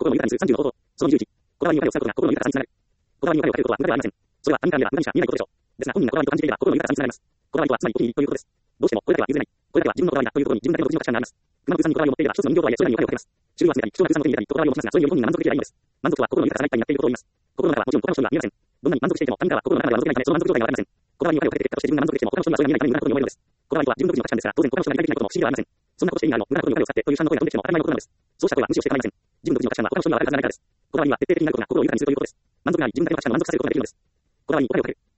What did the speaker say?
心の豊かにする30の方法。その20時。言葉に怒りを使うことが心の豊かさにつながる。言葉に怒りをかけることは無駄ではありません。それは他人から見れば無駄にしか見えないことでしょう。ですが本人が言葉にと感じていれば心の豊かさにつながります。言葉にとはつまりお気に入りということです。どうしてもこれだけは譲れない。これだけは自分の言葉にだというところに自分だけの独自の価値観があります。熊本さんに言葉を持っていれば一つの人形とはいえそれらに怒りをかけます。注意を集めたり、貴重な空間の手に入れたり、言葉を持ちますが、それにより本人が満足できればいいのです。満足とは心の豊かさがいっぱいになっていることを言います。心の中はもちろん他の人には見えません。どんなに満足していても他人からは心の中では満足できないため、その満足状態がわかりません。言葉に怒りをかけて結果として自分が満足できても他の人にはそれが見えないために無駄なことに思えるのです。言葉にとは自分独自の価値観ですが、当然他の人が理解できないことも不思議ではありません。そんなことして意味があるの、無駄なことに怒りを使ってという主観の声が飛んできても当たり前のことなのです。そうした声は無視をして構いません。自分独自の価値観は他の人には分かるはずがないからです。言葉には徹底的になることが心を豊かにするということです。満足がない自分だけの価値観を満足させることができるのです。言葉に怒りをかける。